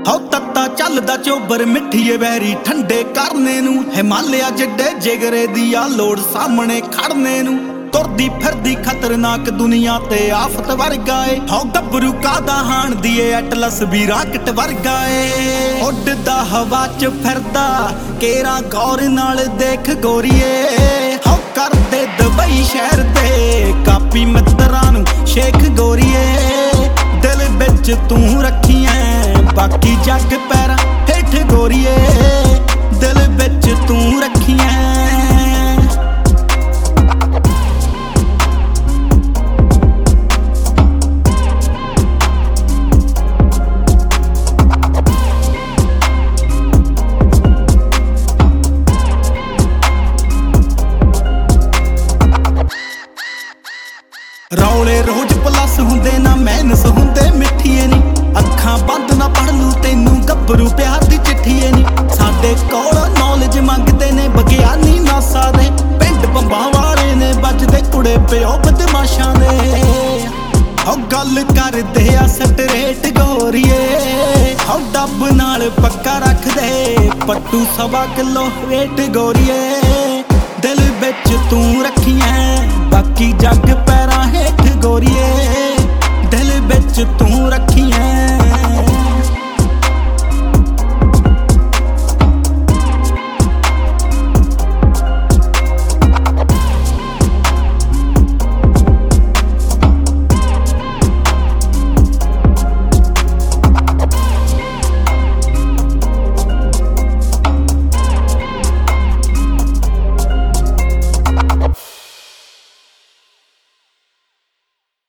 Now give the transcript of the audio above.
ਹੋ ਤੱਤਾ ਚੱਲਦਾ ਚੋਬਰ ਮਿੱਠੀਏ ਵੈਰੀ ਠੰਡੇ ਕਰਨੇ ਨੂੰ, ਹਿਮਾਲਿਆ ਜਿੱਡੇ ਜਿਗਰੇ ਦੀ ਆ ਲੋੜ ਸਾਹਮਣੇ ਖੜਨੇ ਨੂੰ। ਤੁਰਦੀ ਫਿਰਦੀ ਖਤਰਨਾਕ ਦੁਨੀਆ ਤੇ ਆਫਤ ਵਰਗਾ ਏ, ਹੋ ਗੱਭਰੂ ਕਾਦਾ ਹਾਣ ਦੀ ਏ ਐਟਲਸ ਵੀ ਰਾਕਟ ਵਰਗਾ ਏ। ਉੱਡਦਾ ਹਵਾ ਚ ਫਿਰਦਾ ਕੇਰਾ ਗੌਰ ਨਾਲ ਦੇਖ ਗੋਰੀਏ, ਹੋ ਕਰਦੇ ਦੁਬਈ ਸ਼ਹਿਰ ਦੇ ਕਾਪੀ ਮਿੱਤਰਾਂ ਨੂੰ ਸ਼ੇਖ ਗੋਰੀਏ। ਦਿਲ ਵਿੱਚ ਤੂੰ ਰੱਖੀ ਐ ਬਾਕੀ ਜੱਗ ਪੈਰਾਂ ਹੇਠ ਗੋਰੀਏ, ਦਿਲ ਵਿੱਚ ਤੂੰ ਰੱਖੀ ਐ। ਰੌਲੇ ਰੋਜ਼ ਪਲੱਸ ਹੁੰਦੇ ਨਾ ਮੈਨਸ ਹੁੰਦੇ ਮਿੱਠੀਏ ਨੀ, ਅੱਖਾਂ ਬੰਦ ਨਾ ਪੜ ਲੂ ਤੈਨੂੰ ਗੱਭਰੂ ਪਿਆਰ ਦੀ ਚਿੱਠੀਏ ਨੀ। ਸਾਡੇ ਕੋਲ ਨੌਲੇਜ ਮੰਗਦੇ ਨੇ ਵਿਗਿਆਨੀ ਨਾਸਾ ਦੇ, ਪਿੰਡ ਬੰਬਾਂ ਵਾਲੇ ਨੇ ਵੱਜਦੇ ਕੁੜੇ ਪਿਓ ਬਦਮਾਸ਼ਾਂ ਦੇ। ਹੋ ਗੱਲ ਕਰਦੇ ਆ ਸਟਰੇਟ ਗੋਰੀਏ, ਹੋ ਡੱਬ ਨਾਲ ਪੱਕਾ ਰੱਖਦੇ ਪੱਟੂ 1.25 ਕਿਲੋ ਵੇਟ ਗੋਰੀਏ। ਦਿਲ ਵਿੱਚ ਤੂੰ ਰੱਖੀ ਐ ਬਾਕੀ ਜੱਗ ਪੈਰਾਂ ਹੇਠ ਗੋਰੀਏ, ਦਿਲ ਵਿੱਚ ਤੂੰ